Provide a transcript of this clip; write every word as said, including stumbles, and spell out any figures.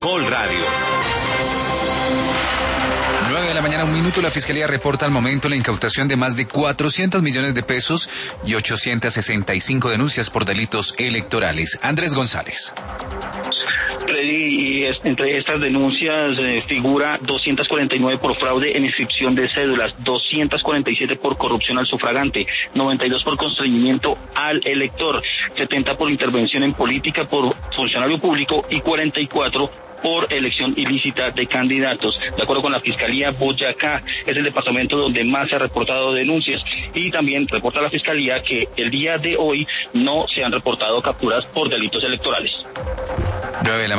Caracol Radio. nueve de la mañana, un minuto. La Fiscalía reporta al momento la incautación de más de cuatrocientos millones de pesos y ochocientas sesenta y cinco denuncias por delitos electorales. Andrés González. Y entre estas denuncias eh, figura doscientas cuarenta y nueve por fraude en inscripción de cédulas, doscientas cuarenta y siete por corrupción al sufragante, noventa y dos por constreñimiento al elector, setenta por intervención en política por funcionario público y cuarenta y cuatro por elección ilícita de candidatos. De acuerdo con la Fiscalía, Boyacá es el departamento donde más se ha reportado denuncias, y también reporta la Fiscalía que el día de hoy no se han reportado capturas por delitos electorales. nueve de la